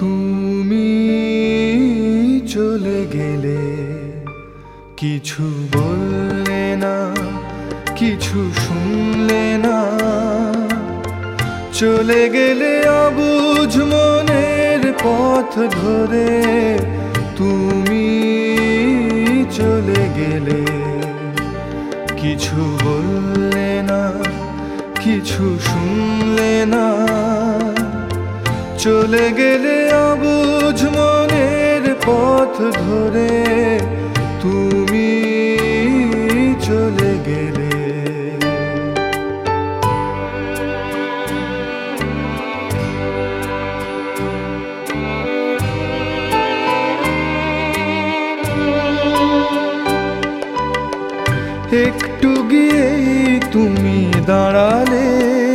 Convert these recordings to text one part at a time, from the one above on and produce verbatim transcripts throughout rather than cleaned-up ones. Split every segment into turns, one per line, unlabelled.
তুমি চলে গেলে, কিছু বললে না, কিছু শুনলে না। চলে গেলে অবুঝ মনের পথ ধরে, তুমি চলে গেলে। কিছু বললে না, কিছু শুনলে না। চলে গেলে অবুঝ মনের পথ ধরে, তুমি চলে গেলে। একটু গিয়েই তুমি দাঁড়ালে,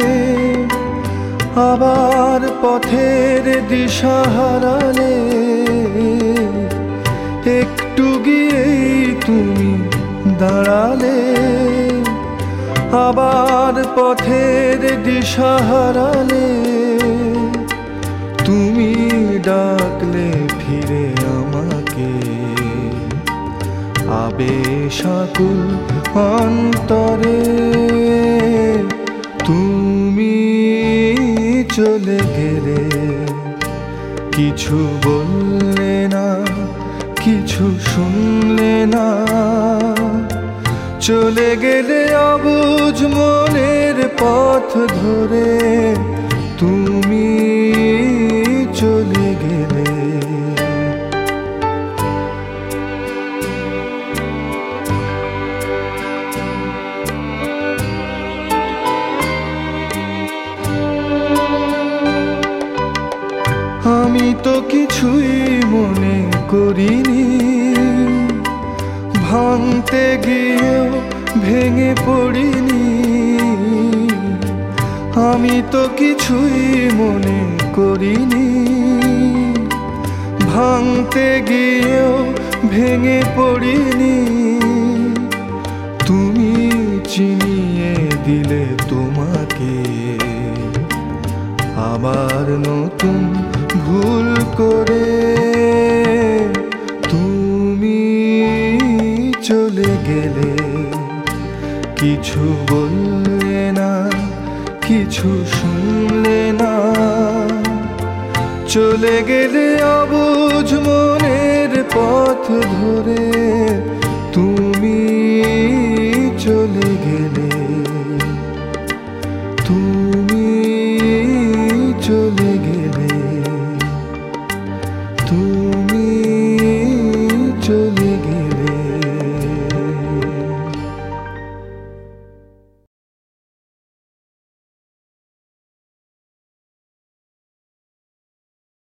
আবার পথের দিশা হারালে। একটু গিয়েই তুমি দাঁড়ালে, আবার পথের দিশা হারালে। তুমি ডাকলে ফিরে আমাকে, আবেশাকুল অন্তরে। তুমি চলে গেলে, কিছু বললে না, কিছু শুনলে না। চলে গেলে অবুঝ মনের পথ ধরে, তুমি চলে গেলে। আমি তো কিছুই মনে করিনি, ভাঙতে গিয়েও ভেঙে পড়িনি। আমি তো কিছুই মনে করিনি, ভাঙতে গিয়েও ভেঙে পড়িনি। তুমি চিনিয়ে দিলে তোমাকে, আবার নতুন ভুল করে। তুমি চলে গেলে, কিছু বললে না, কিছু শুনলে না। চলে গেলে অবুঝ মনের পথ ধরে, তুমি চলে গেলে। তুমি